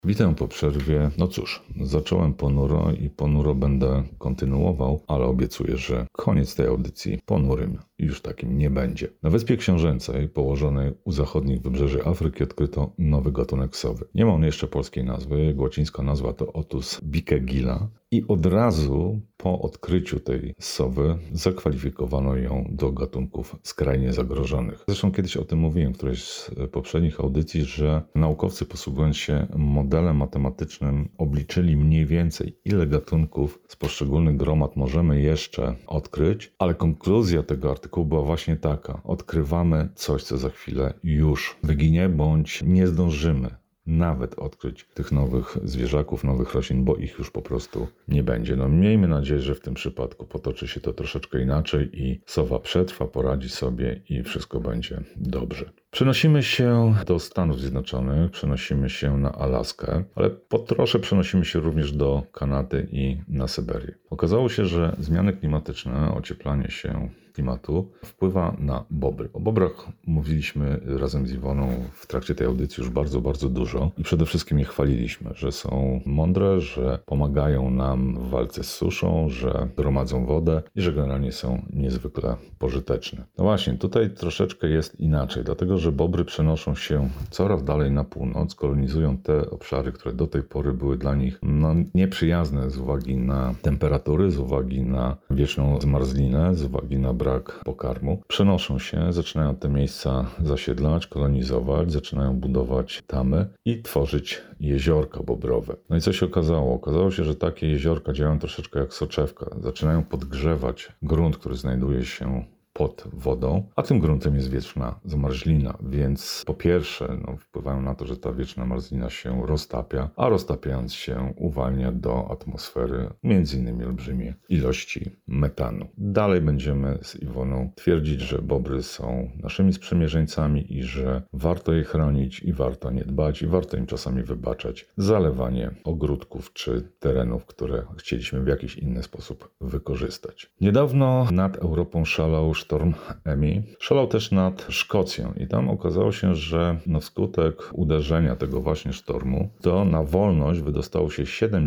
Witam po przerwie. No cóż, zacząłem ponuro i ponuro będę kontynuował, ale obiecuję, że koniec tej audycji ponurym już takim nie będzie. Na Wyspie Książęcej, położonej u zachodnich wybrzeży Afryki, odkryto nowy gatunek sowy. Nie ma on jeszcze polskiej nazwy, jego łacińska nazwa to Otus bikegila i od razu po odkryciu tej sowy zakwalifikowano ją do gatunków skrajnie zagrożonych. Zresztą kiedyś o tym mówiłem w którejś z poprzednich audycji, że naukowcy, posługując się modelem matematycznym, obliczyli mniej więcej, ile gatunków z poszczególnych gromad możemy jeszcze odkryć, ale konkluzja tego artykułu była właśnie taka: odkrywamy coś, co za chwilę już wyginie, bądź nie zdążymy nawet odkryć tych nowych zwierzaków, nowych roślin, bo ich już po prostu nie będzie. No miejmy nadzieję, że w tym przypadku potoczy się to troszeczkę inaczej i sowa przetrwa, poradzi sobie i wszystko będzie dobrze. Przenosimy się do Stanów Zjednoczonych, przenosimy się na Alaskę, ale po trosze przenosimy się również do Kanady i na Syberię. Okazało się, że zmiany klimatyczne, ocieplanie się klimatu wpływa na bobry. O bobrach mówiliśmy razem z Iwoną w trakcie tej audycji już bardzo dużo i przede wszystkim je chwaliliśmy, że są mądre, że pomagają nam w walce z suszą, że gromadzą wodę i że generalnie są niezwykle pożyteczne. No właśnie, tutaj troszeczkę jest inaczej, dlatego że bobry przenoszą się coraz dalej na północ, kolonizują te obszary, które do tej pory były dla nich nieprzyjazne z uwagi na temperatury, z uwagi na wieczną zmarzlinę, z uwagi na brak pokarmu. Przenoszą się, zaczynają te miejsca zasiedlać, kolonizować, zaczynają budować tamy i tworzyć jeziorka bobrowe. No i co się okazało? Okazało się, że takie jeziorka działają troszeczkę jak soczewka. Zaczynają podgrzewać grunt, który znajduje się pod wodą, a tym gruntem jest wieczna zmarzlina, więc po pierwsze wpływają na to, że ta wieczna marzlina się roztapia, a roztapiając się uwalnia do atmosfery m.in. olbrzymie ilości metanu. Dalej będziemy z Iwoną twierdzić, że bobry są naszymi sprzymierzeńcami i że warto je chronić i warto o nie dbać i warto im czasami wybaczać zalewanie ogródków czy terenów, które chcieliśmy w jakiś inny sposób wykorzystać. Niedawno nad Europą szalał sztorm Emi. Szalał też nad Szkocją i tam okazało się, że wskutek uderzenia tego właśnie sztormu to na wolność wydostało się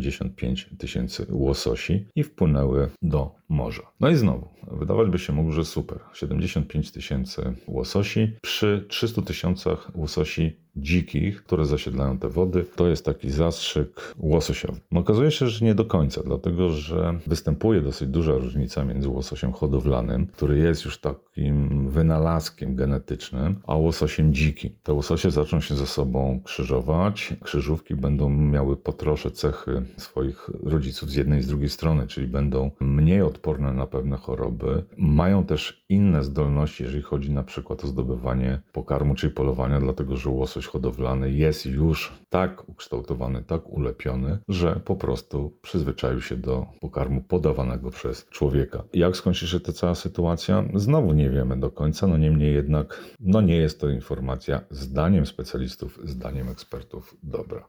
75 000 łososi i wpłynęły do morza. No i znowu, wydawać by się mogło, że super. 75 000 łososi przy 300 000 łososi dzikich, które zasiedlają te wody, to jest taki zastrzyk łososiowy. No okazuje się, że nie do końca, dlatego że występuje dosyć duża różnica między łososiem hodowlanym, który jest już takim wynalazkiem genetycznym, a łososiem dzikim. Te łososie zaczną się ze sobą krzyżować. Krzyżówki będą miały po trosze cechy swoich rodziców z jednej i z drugiej strony, czyli będą mniej odporne na pewne choroby. Mają też inne zdolności, jeżeli chodzi na przykład o zdobywanie pokarmu, czyli polowania, dlatego że łosoś hodowlany jest już tak ukształtowany, tak ulepiony, że po prostu przyzwyczaił się do pokarmu podawanego przez człowieka. Jak skończy się ta cała sytuacja? Znowu nie wiemy do końca, niemniej jednak nie jest to informacja zdaniem specjalistów, zdaniem ekspertów dobra.